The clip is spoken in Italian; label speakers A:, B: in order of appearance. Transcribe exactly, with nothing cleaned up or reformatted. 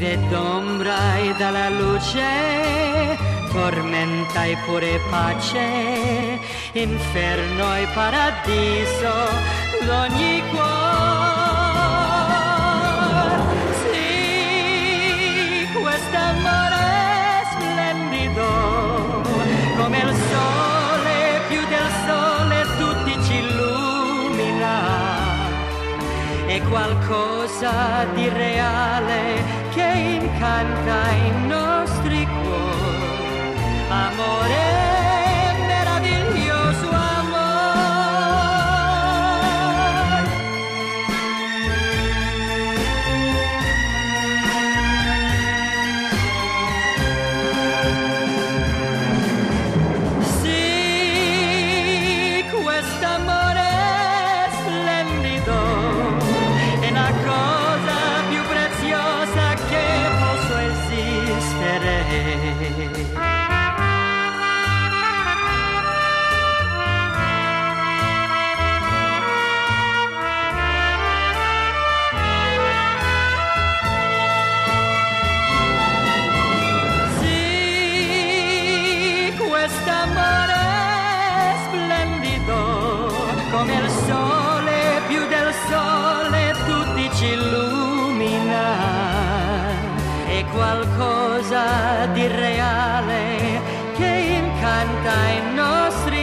A: Vive d'ombra e dalla luce, tormenta e pure pace, inferno e paradiso d'ogni cuore. Sì, quest'amore splendido, come il sole, più del sole, tutti ci illumina. È qualcosa di reale che incanta i nostri cuori. Amore meraviglioso, amore. Sì, quest'amore splendido è la cosa più preziosa che posso esistere. Sì, quest'amore splendido, come il sole, più del sole, tutti ci illumina. È qualcosa di reale che incanta i nostri